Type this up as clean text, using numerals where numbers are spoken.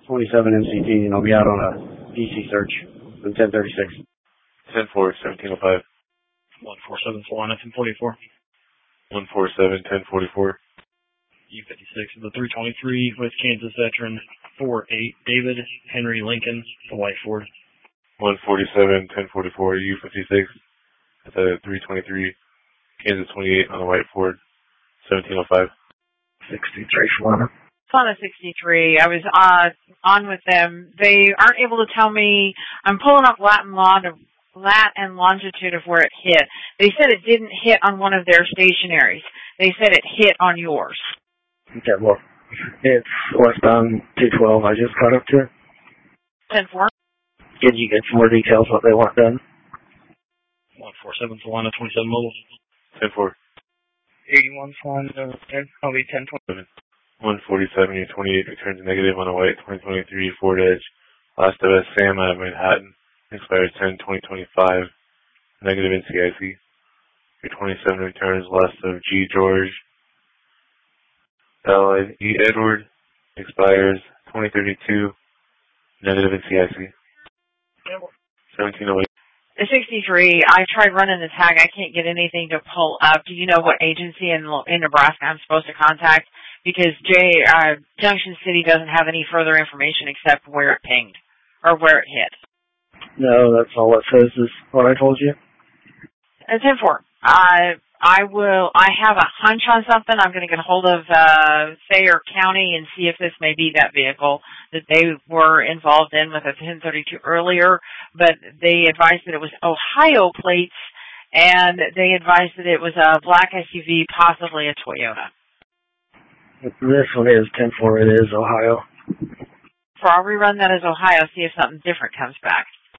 27 MCT, and I'll be out on a DC search in 1036. 10-4, 1705. 147 Solana 1044. 147, 1044. U56 the 323 with Kansas veteran 48 David Henry Lincoln, the White Ford. 147, 1044, U56 at the 323, Kansas 28 on the White Ford, 1705. 63 Solana. Solana 63. I was on with them. They aren't able to tell me. I'm pulling up lat and longitude of where it hit. They said it didn't hit on one of their stationaries. They said it hit on yours. Okay, well, it's westbound 212. I just got up to it. 10-4. Did you get some more details what they want done? 147 Solana 27 mobile. 10-4. 81 Solana, I'll be 10-27. 147, 28 returns negative on a white 2023 Ford Edge. Last of us, Sam out of Manhattan. Expires 10/2025. Negative NCIC. Your 27 returns last of G. George. L. E. Edward. Expires 2032. Negative NCIC. 1708. The 63, I tried running the tag. I can't get anything to pull up. Do you know what agency in Nebraska I'm supposed to contact? Because Junction City doesn't have any further information except where it pinged or where it hit. No, that's all it says is what I told you. And 10-4. I have a hunch on something. I'm going to get a hold of Thayer County and see if this may be that vehicle that they were involved in with a 1032 earlier, but they advised that it was Ohio plates, and they advised that it was a black SUV, possibly a Toyota. This one is 10-4. It is Ohio. So I'll rerun that as Ohio, see if something different comes back.